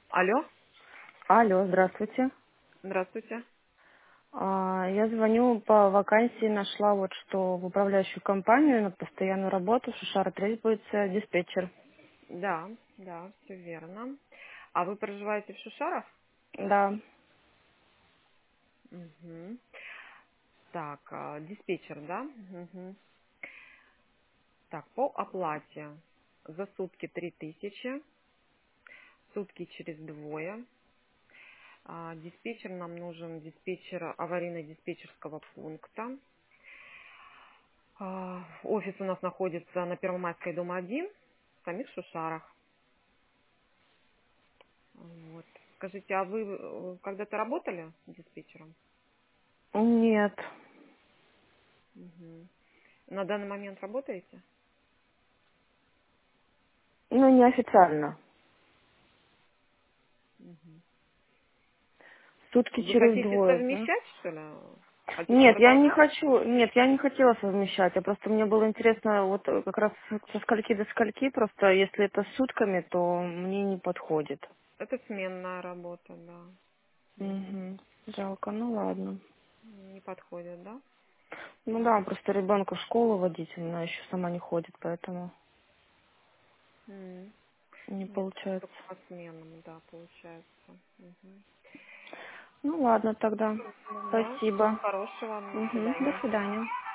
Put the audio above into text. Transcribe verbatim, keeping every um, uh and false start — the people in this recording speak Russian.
Алло, Алло, здравствуйте. здравствуйте. А, Я звоню по вакансии, нашла вот что в управляющую компанию на постоянную работу, в Шушара требуется диспетчер. Да, да, все верно. А вы проживаете в Шушарах? Да. Угу. Так, а, диспетчер, да? Угу. Так, по оплате. За сутки три тысячи, сутки через двое. А, диспетчер нам нужен, диспетчер аварийно-диспетчерского пункта. А, офис у нас находится на Первомайской, дом один, в самих Шушарах. Вот. Скажите, а вы э, когда-то работали диспетчером? Нет. Мгм. На данный момент работаете? Ну, неофициально. Мгм. Сутки Вы через хотите двое, да? совмещать, что ли? Хотите Нет, я не продолжать? хочу, нет, я не хотела совмещать. Я просто мне было интересно, вот э, как раз со скольки до скольки, просто если это сутками, то мне не подходит. Это сменная работа, да. Мгм. Угу. Жалко, ну ладно. Не подходит, да? Ну да, просто ребенка в школу водить, она еще сама не ходит, поэтому М. не Нет, получается. только по сменам, да, получается. Мгм. Ну ладно тогда. Ну да, всего Спасибо. хорошего, до Мгм. До свидания. свидания.